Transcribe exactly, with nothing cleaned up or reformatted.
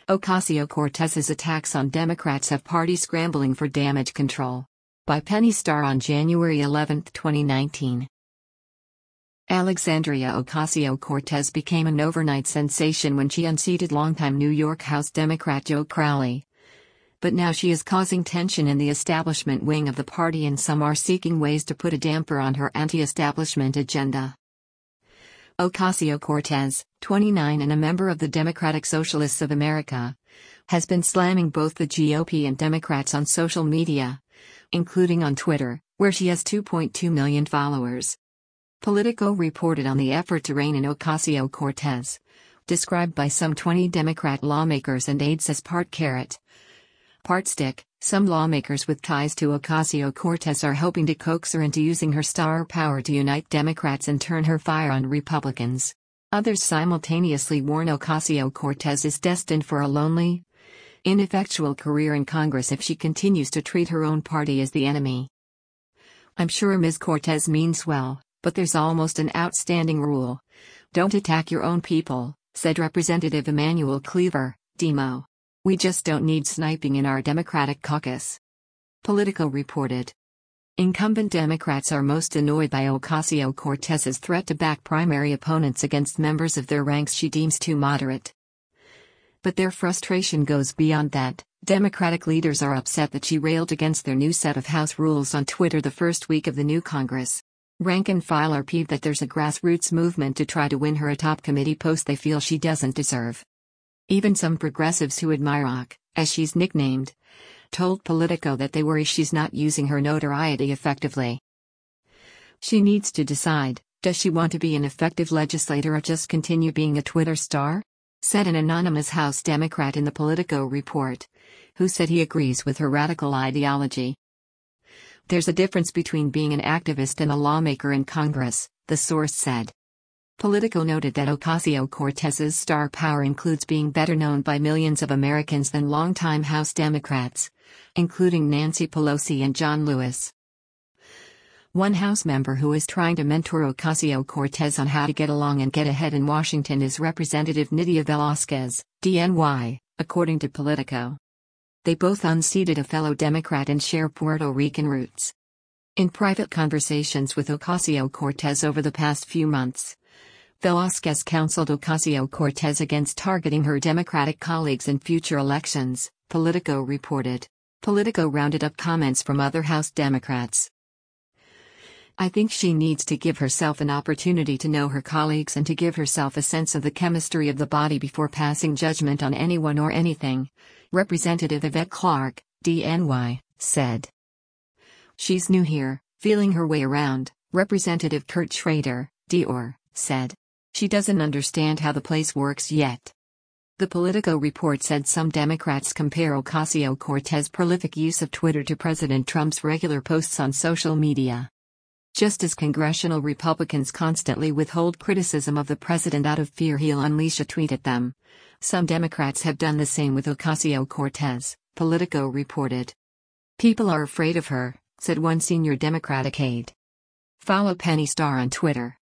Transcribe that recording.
Ocasio-Cortez's attacks on Democrats have party scrambling for damage control. By Penny Starr on January eleventh, twenty nineteen. Alexandria Ocasio-Cortez became an overnight sensation when she unseated longtime New York House Democrat Joe Crowley. But now she is causing tension in the establishment wing of the party, and some are seeking ways to put a damper on her anti-establishment agenda. Ocasio-Cortez, twenty-nine and a member of the Democratic Socialists of America, has been slamming both the G O P and Democrats on social media, including on Twitter, where she has two point two million followers. Politico reported on the effort to rein in Ocasio-Cortez, described by some twenty Democrat lawmakers and aides as part carrot, part stick. Some lawmakers with ties to Ocasio-Cortez are hoping to coax her into using her star power to unite Democrats and turn her fire on Republicans. Others simultaneously warn Ocasio-Cortez is destined for a lonely, ineffectual career in Congress if she continues to treat her own party as the enemy. "I'm sure Miz Cortez means well, but there's almost an outstanding rule. Don't attack your own people," said Representative Emanuel Cleaver, Demo. "We just don't need sniping in our Democratic caucus." Politico reported. Incumbent Democrats are most annoyed by Ocasio-Cortez's threat to back primary opponents against members of their ranks she deems too moderate. But their frustration goes beyond that. Democratic leaders are upset that she railed against their new set of House rules on Twitter the first week of the new Congress. Rank and file are peeved that there's a grassroots movement to try to win her a top committee post they feel she doesn't deserve. Even some progressives who admire Oc, as she's nicknamed, told Politico that they worry she's not using her notoriety effectively. She needs to decide, does she want to be an effective legislator or just continue being a Twitter star? Said an anonymous House Democrat in the Politico report, who said he agrees with her radical ideology. "There's a difference between being an activist and a lawmaker in Congress," the source said. Politico noted that Ocasio-Cortez's star power includes being better known by millions of Americans than longtime House Democrats, including Nancy Pelosi and John Lewis. One House member who is trying to mentor Ocasio-Cortez on how to get along and get ahead in Washington is Representative Nydia Velázquez, D N Y, according to Politico. They both unseated a fellow Democrat and share Puerto Rican roots. In private conversations with Ocasio-Cortez over the past few months, Velázquez counseled Ocasio-Cortez against targeting her Democratic colleagues in future elections, Politico reported. Politico rounded up comments from other House Democrats. "I think she needs to give herself an opportunity to know her colleagues and to give herself a sense of the chemistry of the body before passing judgment on anyone or anything," Representative Yvette Clarke, D N Y, said. "She's new here, feeling her way around," Representative Kurt Schrader, D O R, said. "She doesn't understand how the place works yet." The Politico report said some Democrats compare Ocasio-Cortez's prolific use of Twitter to President Trump's regular posts on social media. Just as congressional Republicans constantly withhold criticism of the president out of fear he'll unleash a tweet at them, some Democrats have done the same with Ocasio-Cortez, Politico reported. "People are afraid of her," said one senior Democratic aide. Follow Penny Starr on Twitter.